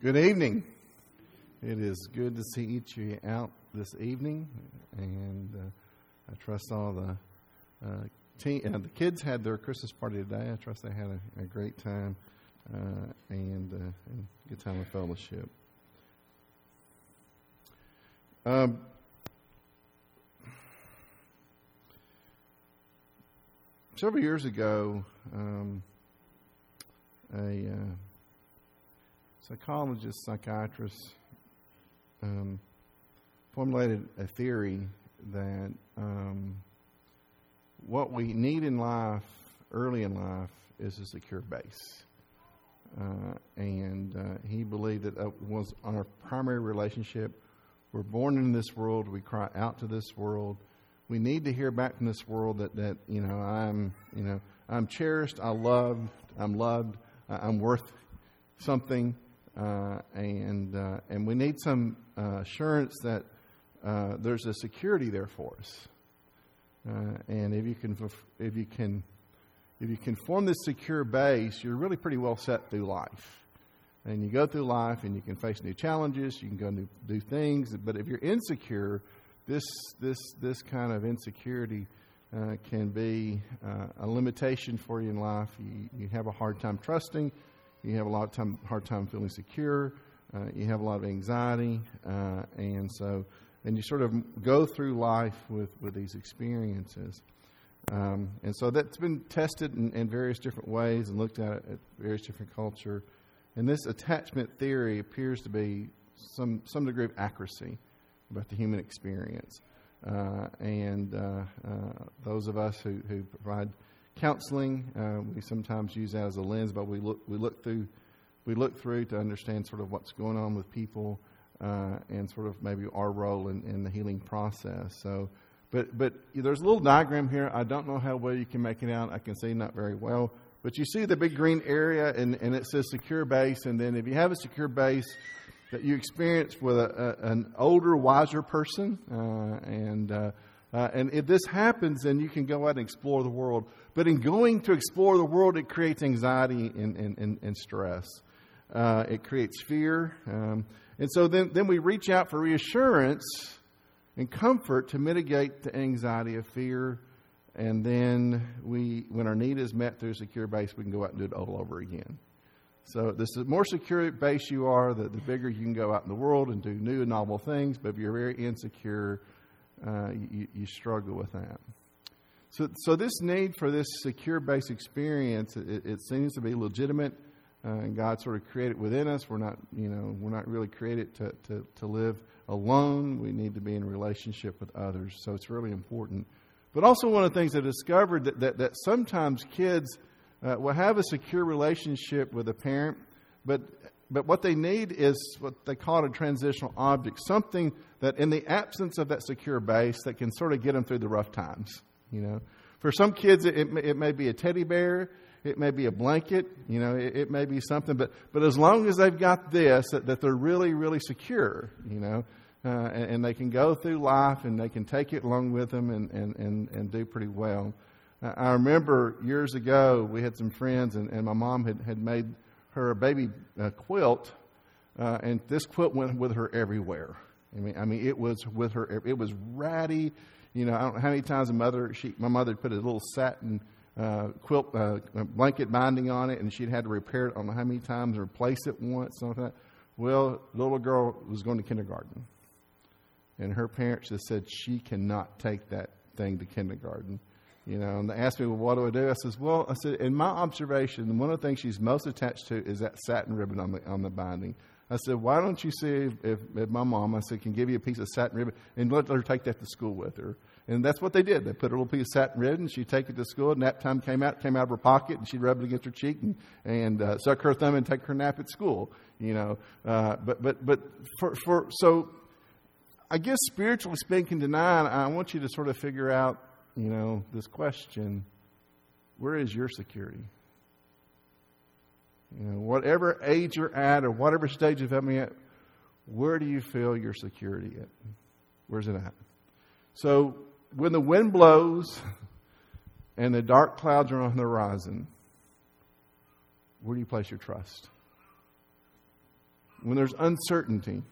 Good evening. It is good to see each of you out this evening, and I trust all the kids had their Christmas party today. I trust they had a great time and a good time of fellowship. Several years ago, a psychologist, psychiatrist formulated a theory that what we need in life, early in life, is a secure base. And he believed that was our primary relationship. We're born in this world. We cry out to this world. We need to hear back from this world that I'm cherished, I'm loved, I'm worth something. And we need some assurance that there's a security there for us. And if you can form this secure base, you're really pretty well set through life. And you go through life, and you can face new challenges. You can go and do things. But if you're insecure, this kind of insecurity can be a limitation for you in life. You have a hard time trusting. You have hard time feeling secure. You have a lot of anxiety, and you sort of go through life with these experiences. And so that's been tested in various different ways and looked at various different culture. And this attachment theory appears to be some degree of accuracy about the human experience. Those of us who provide counseling, we sometimes use that as a lens, but we look through to understand sort of what's going on with people and sort of maybe our role in the healing process. So, but there's a little diagram here. I don't know how well you can make it out. I can see not very well, but you see the big green area, and it says secure base. And then if you have a secure base that you experience with an older, wiser person, and if this happens, then you can go out and explore the world. But in going to explore the world, it creates anxiety and stress. It creates fear. And so then we reach out for reassurance and comfort to mitigate the anxiety of fear. And then when our need is met through a secure base, we can go out and do it all over again. So the more secure base you are, the bigger you can go out in the world and do new and novel things. But if you're very insecure, you struggle with that. So this need for this secure base experience, it seems to be legitimate, and God sort of created within us. We're not really created to live alone. We need to be in a relationship with others. So it's really important. But also one of the things I discovered that sometimes kids will have a secure relationship with a parent, but what they need is what they call a transitional object, something that in the absence of that secure base that can sort of get them through the rough times. For some kids, it may be a teddy bear, it may be a blanket, it may be something, but as long as they've got this, that they're really, really secure, and they can go through life and they can take it along with them and do pretty well. I remember years ago, we had some friends, and my mom had made her a baby quilt, and this quilt went with her everywhere. I mean, it was with her. It was ratty. I don't know how many times my mother put a little satin quilt blanket binding on it, and she'd had to repair it. I don't know how many times, and replace it once, something like that. Well, the little girl was going to kindergarten, and her parents just said she cannot take that thing to kindergarten. And they asked me, well, what do I do? I said, in my observation, one of the things she's most attached to is that satin ribbon on the binding. I said, why don't you see if my mom, can give you a piece of satin ribbon and let her take that to school with her. And that's what they did. They put a little piece of satin ribbon, she'd take it to school, and nap time came out of her pocket, and she'd rub it against her cheek and suck her thumb and take her nap at school. So I guess spiritually speaking tonight, I want you to sort of figure out, this question: where is your security? Whatever age you're at or whatever stage of life you're at, where do you feel your security at? Where's it at? So when the wind blows and the dark clouds are on the horizon, where do you place your trust? when there's uncertainty,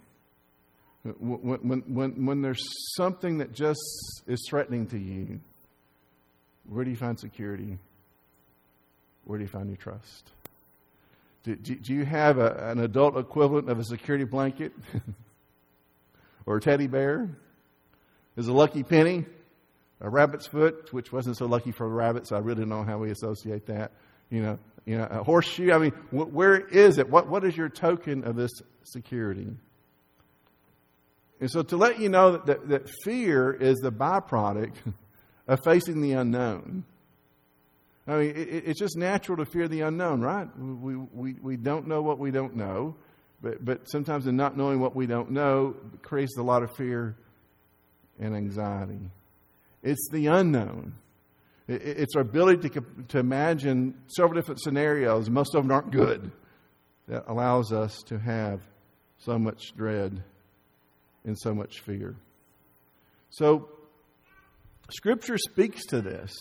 when there's something that just is threatening to you, where do you find security? Where do you find your trust? Do you have an adult equivalent of a security blanket? Or a teddy bear? Is a lucky penny? A rabbit's foot, which wasn't so lucky for a rabbit, so I really don't know how we associate that. A horseshoe. I mean, where is it? What is your token of this security? And so to let you know that fear is the byproduct of facing the unknown. I mean, it's just natural to fear the unknown, right? We don't know what we don't know, but sometimes in not knowing what we don't know creates a lot of fear and anxiety. It's the unknown. It's our ability to imagine several different scenarios. Most of them aren't good. That allows us to have so much dread and so much fear. So, Scripture speaks to this.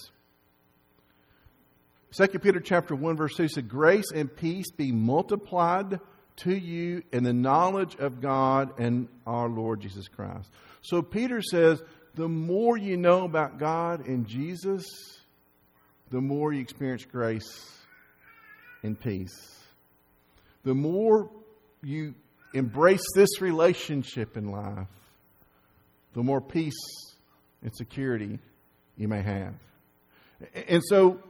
2 Peter chapter 1 verse 2 said, "Grace and peace be multiplied to you in the knowledge of God and our Lord Jesus Christ." So Peter says, the more you know about God and Jesus, the more you experience grace and peace. The more you embrace this relationship in life, the more peace and security you may have. And so,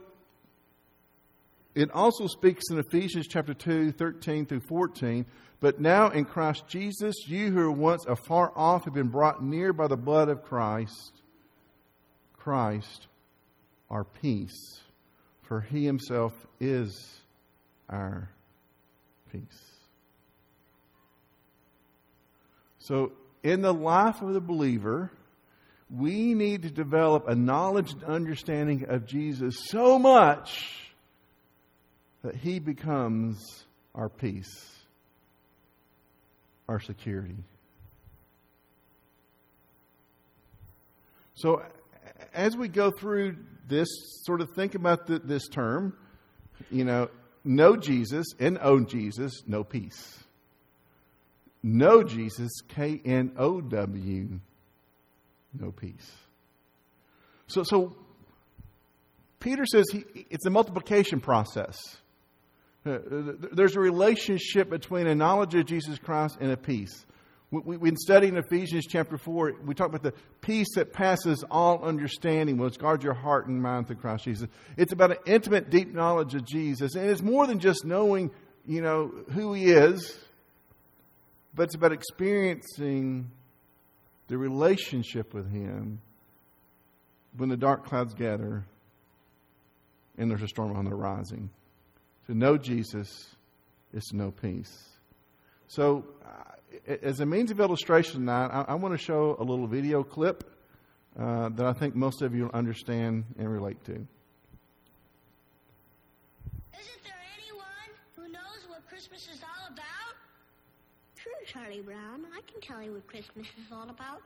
it also speaks in Ephesians chapter 2, 13 through 14. "But now in Christ Jesus, you who were once afar off have been brought near by the blood of Christ. Christ, our peace. For He Himself is our peace." So, in the life of the believer, we need to develop a knowledge and understanding of Jesus so much that He becomes our peace, our security. So, as we go through this, sort of think about this term, know Jesus and own Jesus, no peace. Know Jesus, K-N-O-W, no peace. So Peter says it's a multiplication process. There's a relationship between a knowledge of Jesus Christ and a peace. We've been studying Ephesians chapter 4. We talk about the peace that passes all understanding, which guards your heart and mind through Christ Jesus. It's about an intimate, deep knowledge of Jesus. And it's more than just knowing, who He is, but it's about experiencing the relationship with Him when the dark clouds gather and there's a storm on the rising. To know Jesus is to know peace. So, as a means of illustration tonight, I want to show a little video clip that I think most of you will understand and relate to. Isn't there anyone who knows what Christmas is all about? Sure, Charlie Brown. I can tell you what Christmas is all about.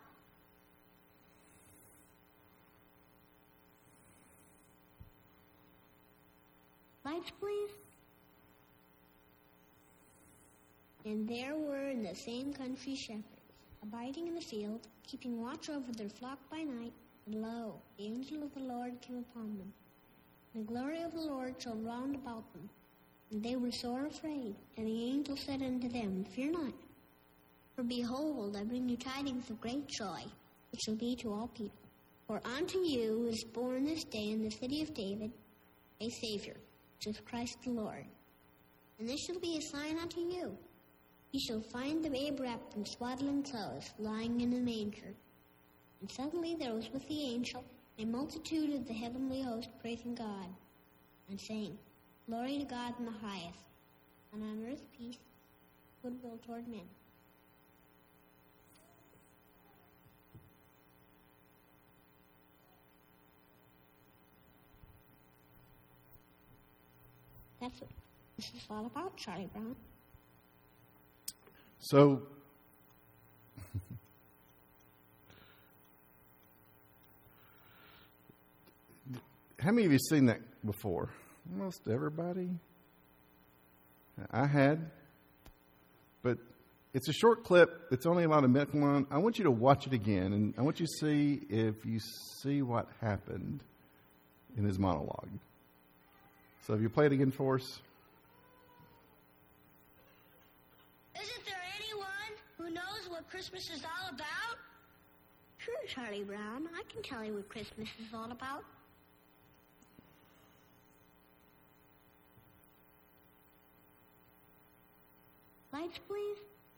Lights, please. And there were in the same country shepherds, abiding in the field, keeping watch over their flock by night. And lo, the angel of the Lord came upon them. And the glory of the Lord shone round about them. And they were sore afraid. And the angel said unto them, Fear not. For behold, I bring you tidings of great joy, which shall be to all people. For unto you is born this day in the city of David a Savior, which is Christ the Lord. And this shall be a sign unto you. You shall find the babe wrapped in swaddling clothes, lying in a manger. And suddenly there was with the angel a multitude of the heavenly host praising God, and saying, Glory to God in the highest, and on earth peace, goodwill toward men. That's what this is all about, Charlie Brown. So, how many of you seen that before? Almost everybody. I had. But it's a short clip. It's only about a minute long. I want you to watch it again, and I want you to see if you see what happened in his monologue. So if you play it again for us. Isn't there anyone who knows what Christmas is all about? Sure, Charlie Brown. I can tell you what Christmas is all about. Lights, please.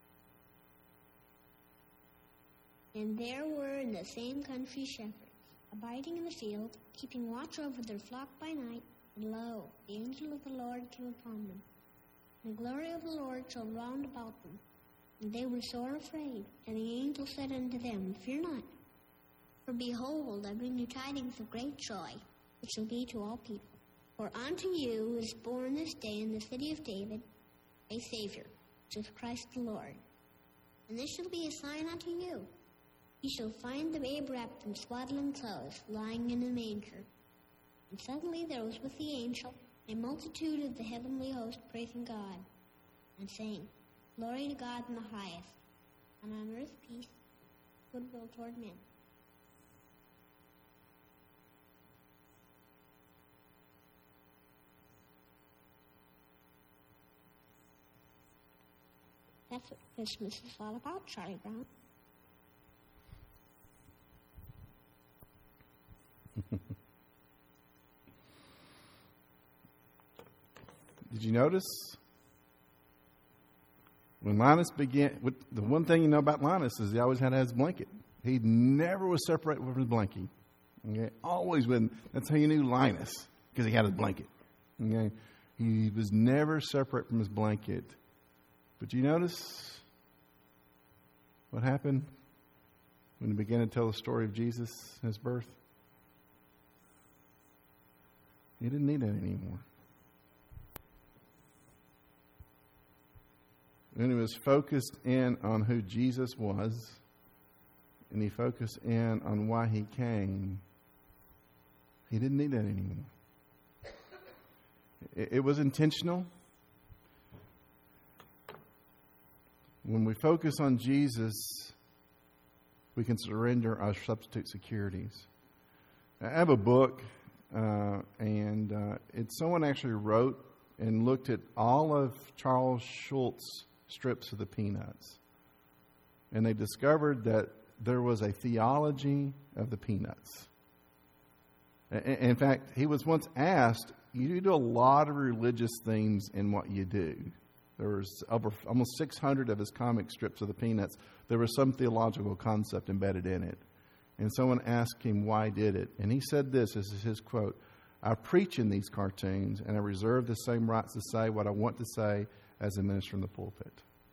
And there were in the same country shepherds, abiding in the field, keeping watch over their flock by night. And lo, the angel of the Lord came upon them. And the glory of the Lord shone round about them. And they were sore afraid. And the angel said unto them, Fear not, for behold, I bring you tidings of great joy, which shall be to all people. For unto you is born this day in the city of David a Savior, which is Christ the Lord. And this shall be a sign unto you. Ye shall find the babe wrapped in swaddling clothes, lying in a manger. And suddenly there was with the angel a multitude of the heavenly host praising God, and saying, Glory to God in the highest, and on earth peace, goodwill toward men. That's what Christmas is all about, Charlie Brown. Did you notice? When Linus began, the one thing you know about Linus is he always had his blanket. He never was separated from his blanket. Okay? Always when, that's how you knew Linus, because he had his blanket. Okay? He was never separate from his blanket. But you notice what happened when he began to tell the story of Jesus and his birth? He didn't need that anymore. When he was focused in on who Jesus was, and he focused in on why he came, he didn't need that anymore. It was intentional. When we focus on Jesus, we can surrender our substitute securities. I have a book, and it's someone actually wrote and looked at all of Charles Schultz's strips of the Peanuts. And they discovered that there was a theology of the Peanuts. In fact, he was once asked, you do a lot of religious themes in what you do. There was over almost 600 of his comic strips of the Peanuts. There was some theological concept embedded in it. And someone asked him why did it. And he said this is his quote, I preach in these cartoons and I reserve the same rights to say what I want to say as a minister in the pulpit.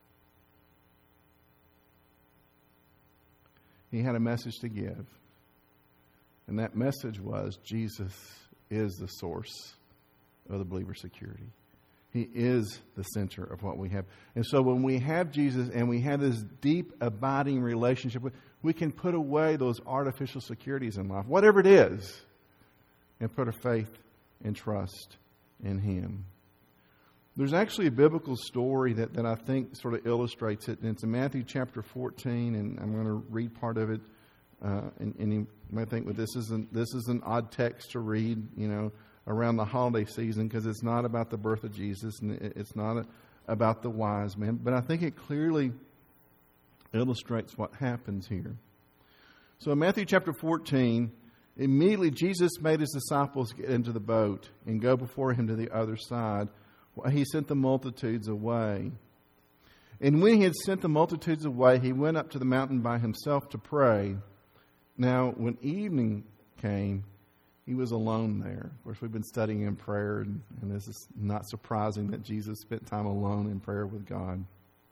He had a message to give. And that message was Jesus is the source of the believer's security. He is the center of what we have. And so when we have Jesus and we have this deep, abiding relationship, we can put away those artificial securities in life, whatever it is, and put our faith and trust in Him. There's actually a biblical story that I think sort of illustrates it. And it's in Matthew chapter 14, and I'm going to read part of it. And you might think, well, this is an odd text to read, around the holiday season, because it's not about the birth of Jesus and it's not about the wise men. But I think it clearly illustrates what happens here. So in Matthew chapter 14, immediately Jesus made His disciples get into the boat and go before Him to the other side, while He sent the multitudes away. And when He had sent the multitudes away, He went up to the mountain by Himself to pray. Now, when evening came, He was alone there. Of course, we've been studying in prayer, and this is not surprising that Jesus spent time alone in prayer with God.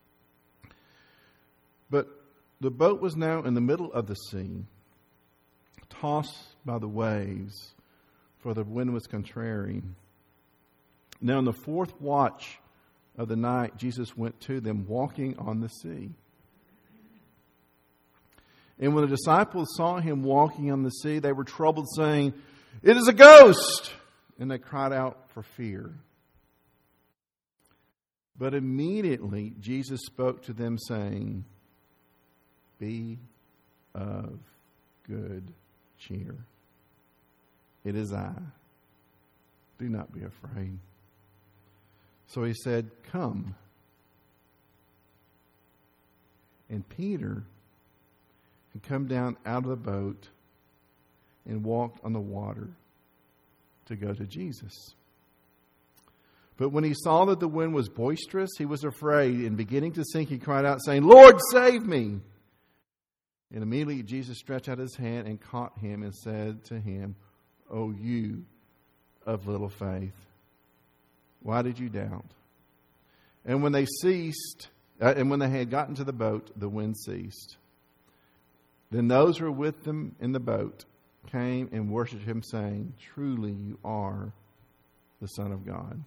But the boat was now in the middle of the sea, tossed by the waves, for the wind was contrary. Now, in the fourth watch of the night, Jesus went to them, walking on the sea. And when the disciples saw Him walking on the sea, they were troubled, saying, It is a ghost! And they cried out for fear. But immediately Jesus spoke to them, saying, "Be of good cheer. It is I. Do not be afraid." So he said, "Come." And Peter had come down out of the boat and walked on the water to go to Jesus. But when he saw that the wind was boisterous, he was afraid, and beginning to sink, he cried out, saying, "Lord, save me!" And immediately Jesus stretched out his hand and caught him and said to him, "O you of little faith, why did you doubt?" And when they had gotten to the boat, the wind ceased. Then those who were with them in the boat came and worshipped him, saying, "Truly you are the Son of God."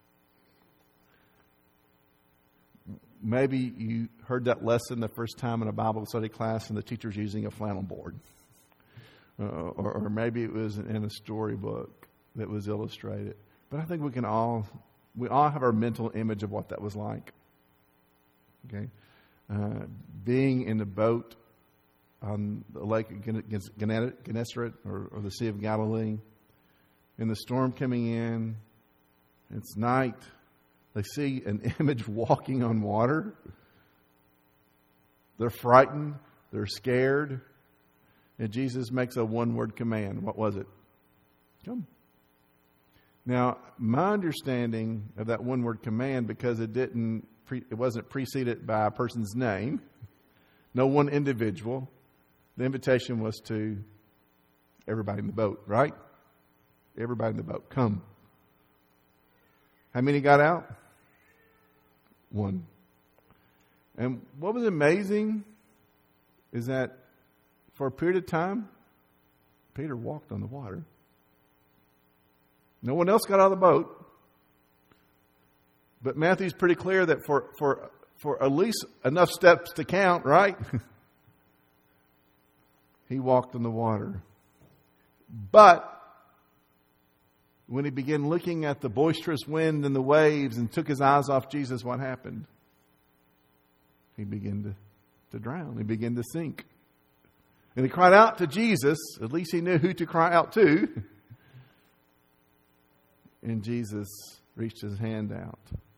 Maybe you heard that lesson the first time in a Bible study class and the teacher's using a flannel board. Or maybe it was in a storybook that was illustrated. But I think we all have our mental image of what that was like. Okay, being in the boat on the lake Gennesaret or the Sea of Galilee, and the storm coming in. It's night. They see an image walking on water. They're frightened. They're scared. And Jesus makes a one-word command. What was it? Come. Now, my understanding of that one-word command, because it wasn't preceded by a person's name, no one individual. The invitation was to everybody in the boat, right? Everybody in the boat, come. How many got out? One. And what was amazing is that for a period of time, Peter walked on the water. No one else got out of the boat. But Matthew's pretty clear that for at least enough steps to count, right? He walked on the water. But when he began looking at the boisterous wind and the waves and took his eyes off Jesus, what happened? He began to drown. He began to sink. And he cried out to Jesus. At least he knew who to cry out to. And Jesus reached his hand out.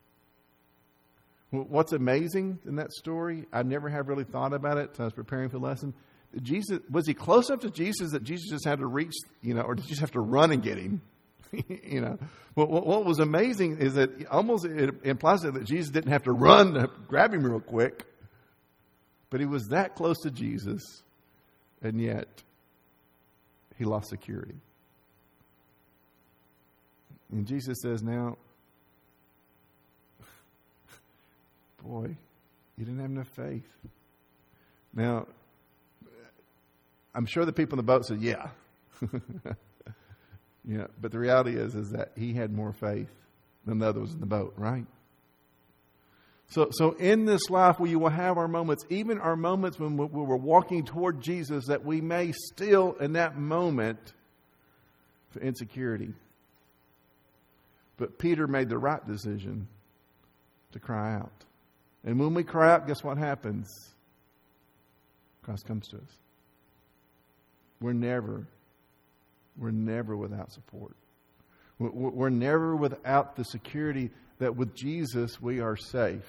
What's amazing in that story, I never have really thought about it until I was preparing for the lesson. Jesus, was he close enough to Jesus that Jesus just had to reach, or did you just have to run and get him? What was amazing is that it implies that Jesus didn't have to run to grab him real quick. But he was that close to Jesus, and yet he lost security. And Jesus says, now, boy, you didn't have enough faith. Now, I'm sure the people in the boat said, yeah. Yeah, but the reality is that he had more faith than the others in the boat, right? So in this life, we will have our moments, even our moments when we're walking toward Jesus, that we may still, in that moment, for insecurity. But Peter made the right decision to cry out. And when we cry out, guess what happens? Christ comes to us. We're never without support. We're never without the security that with Jesus we are safe.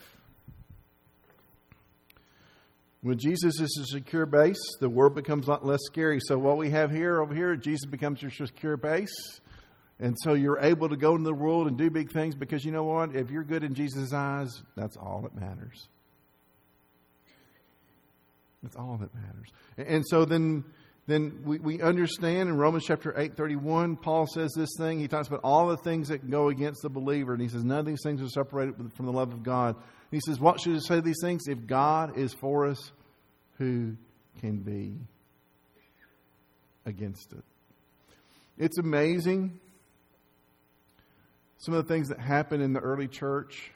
When Jesus is a secure base, the world becomes a lot less scary. So what we have over here, Jesus becomes your secure base. And so you're able to go into the world and do big things because you know what? If you're good in Jesus' eyes, that's all that matters. That's all that matters. And so then we understand in Romans chapter 8:31, Paul says this thing. He talks about all the things that can go against the believer. And he says, none of these things are separated from the love of God. And he says, what should I say to these things? If God is for us, who can be against it? It's amazing. Some of the things that happened in the early church.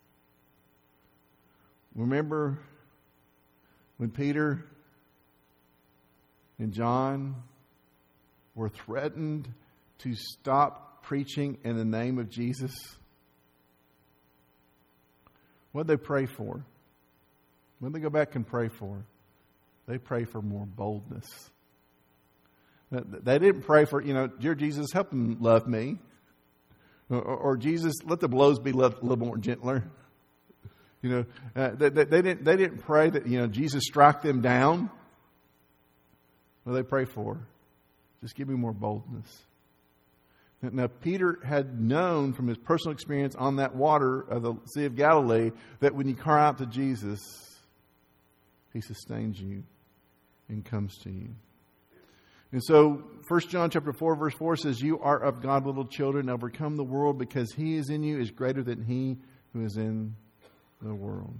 Remember when Peter and John were threatened to stop preaching in the name of Jesus? What did they pray for? What did they go back and pray for? They pray for more boldness. They didn't pray for, dear Jesus, help them love me. Or Jesus, let the blows be a little more gentler. They didn't pray that, Jesus strike them down. What do they pray for? Just give me more boldness. Now, Peter had known from his personal experience on that water of the Sea of Galilee that when you cry out to Jesus, He sustains you and comes to you. And so 1 John chapter 4, verse 4 says, you are of God, little children, overcome the world, because He is in you is greater than he who is in the world.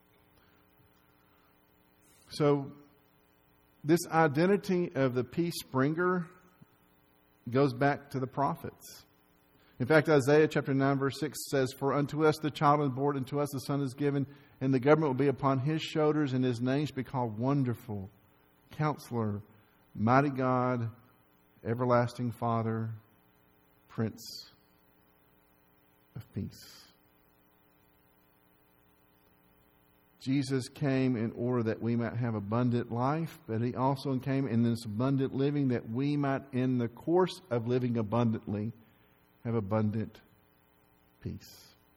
So this identity of the peace bringer goes back to the prophets. In fact, Isaiah chapter 9 verse 6 says, for unto us the child is born, unto us the son is given, and the government will be upon His shoulders, and His name shall be called Wonderful, Counselor, Mighty God, Everlasting Father, Prince of Peace. Jesus came in order that we might have abundant life, but He also came in this abundant living that we might, in the course of living abundantly, have abundant peace.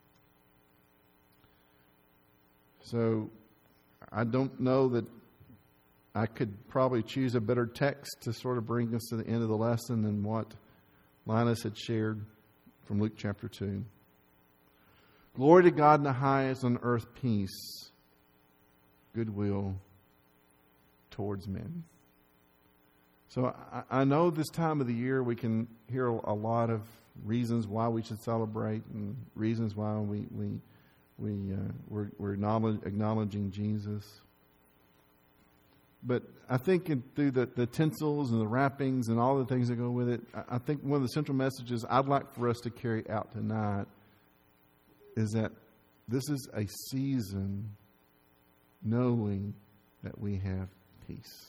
So, I don't know that I could probably choose a better text to sort of bring us to the end of the lesson than what Linus had shared from Luke chapter 2. Glory to God in the highest, on earth peace, goodwill towards men. So I know this time of the year we can hear a lot of reasons why we should celebrate and reasons why we're acknowledging Jesus. But I think through the tinsels and the wrappings and all the things that go with it, I think one of the central messages I'd like for us to carry out tonight is that this is a season knowing that we have peace.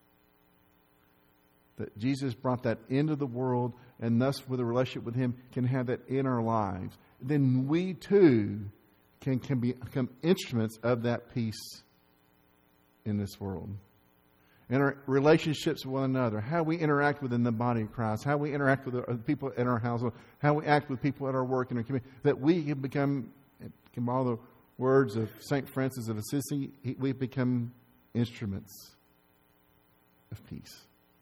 That Jesus brought that into the world, and thus with a relationship with Him can have that in our lives. Then we too can become instruments of that peace in this world. In our relationships with one another, how we interact within the body of Christ, how we interact with the people in our household, how we act with people at our work and our community, that we can become, in all the words of St. Francis of Assisi, we become instruments of peace.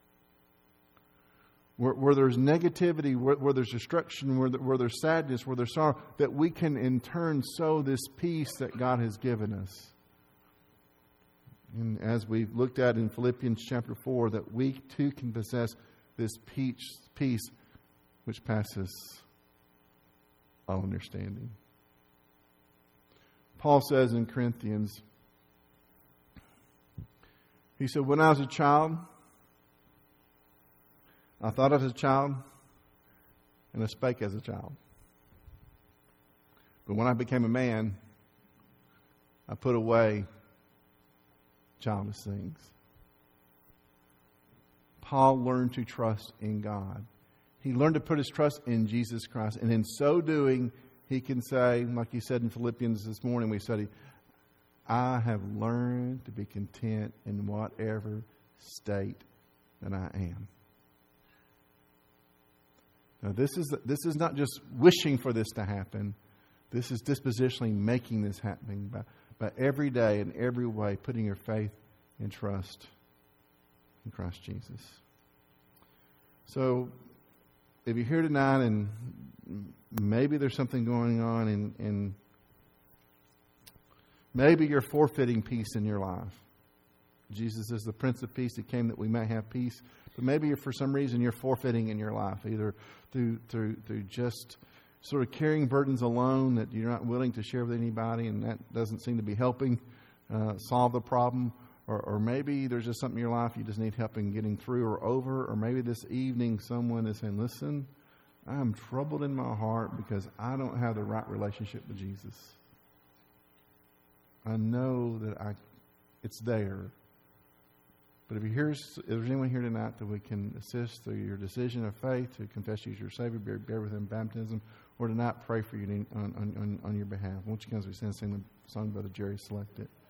Where there's negativity, where there's destruction, where there's sadness, where there's sorrow, that we can in turn sow this peace that God has given us. And as we've looked at in Philippians chapter 4, that we too can possess this peace which passes all understanding. Paul says in Corinthians, he said, when I was a child, I thought as a child, and I spake as a child. But when I became a man, I put away childish things. Paul learned to trust in God. He learned to put his trust in Jesus Christ. And in so doing, he can say, like he said in Philippians this morning, we studied, I have learned to be content in whatever state that I am. Now, this is not just wishing for this to happen. This is dispositionally making this happening by every day in every way putting your faith and trust in Christ Jesus. So, if you're here tonight and maybe there's something going on and maybe you're forfeiting peace in your life. Jesus is the Prince of Peace. He came that we might have peace. But maybe for some reason you're forfeiting in your life, either through just sort of carrying burdens alone that you're not willing to share with anybody, and that doesn't seem to be helping solve the problem. Or maybe there's just something in your life you just need help in getting through or over. Or maybe this evening someone is saying, listen, I'm troubled in my heart because I don't have the right relationship with Jesus. I know that it's there. But if there's anyone here tonight that we can assist through your decision of faith to confess you as your Savior, bear with Him in baptism, or to not pray for you on your behalf. Won't you guys be sing the song Brother Jerry selected?